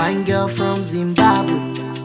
Fine girl from Zimbabwe,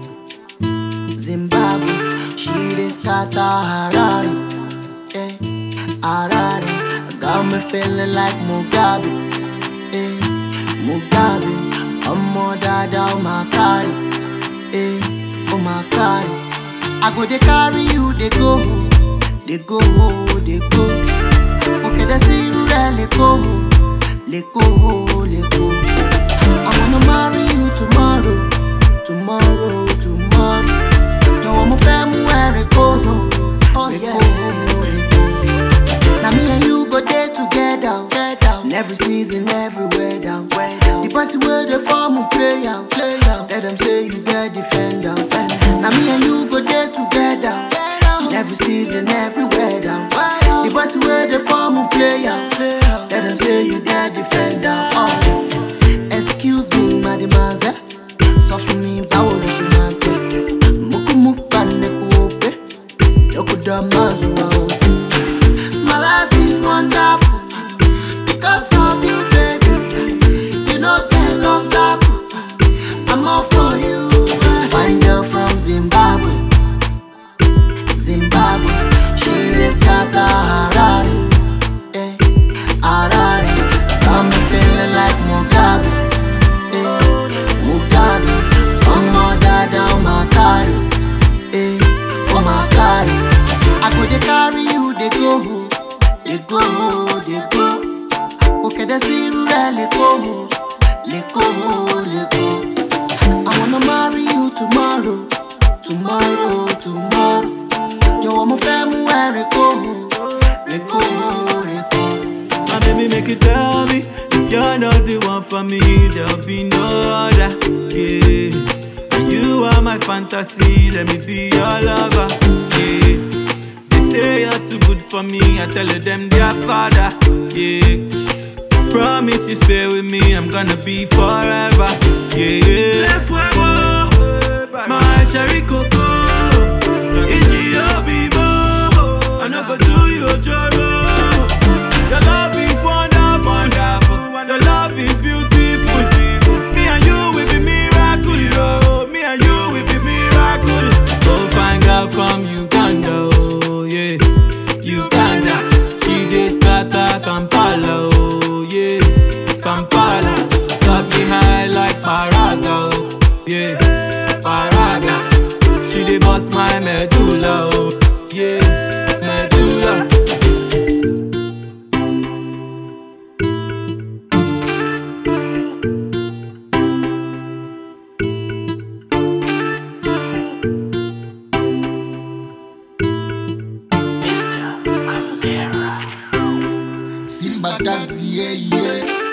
Zimbabwe. She dey scatter Harare, eh, Harare. Got me feeling like Mugabe, eh, Mugabe. Omo dada oh my carry, eh, oh my carry. I go dey carry you, dey go, dey go, dey go. Okay, that's it, let go, let go, let go. I wanna marry you tomorrow, tomorrow, tomorrow. Yo, I'm a family where it go, oh yeah, let go. Now me and you go there together, in every season, every weather. The person where the farm will play out. Let them say you get defender. Now me and you go there together, in every season, every weather. The person where the farm will play out. Let them say you get defender. Oh. Excuse me, mademoiselle. So for me, power is your man. Muku mukane kuope, yoku damazu waosi. My life is wonderful because of you, baby. You know that obstacle, I'm all for you. Fine girl from Zimbabwe, Zimbabwe. She is scatter Harare, eh, Harare. Got me feeling like Mugabe, eh, Mugabe. Omo dada oh my carry, eh, oh my carry. I go dey carry you, dey go, dey go, dey go. Okay, that's it, let go, let go, let go. I wanna marry you tomorrow, tomorrow, tomorrow. Yo, I'm a family where it go, let go, let go. My baby, make it tell me if you're not the one for me, there'll be no other. Yeah, and you are my fantasy. Let me be your lover. Yeah, they say you're too good for me. I tell them their father. Yeah, promise you stay with me. I'm gonna be forever. Yeah, my Sherry Coco, I no go do you joro. Your love is wonderful, your love is beautiful. Me and you will be miracle, oh. Me and you will be miracle. Oh, fine girl from Uganda, oh yeah, Uganda. She dey scatter Kampala, oh yeah, Kampala. Got me high like Paraga, oh yeah, Paraga. She dey bust my medulla, oh yeah, medulla. Simba taxi, yeah, yeah.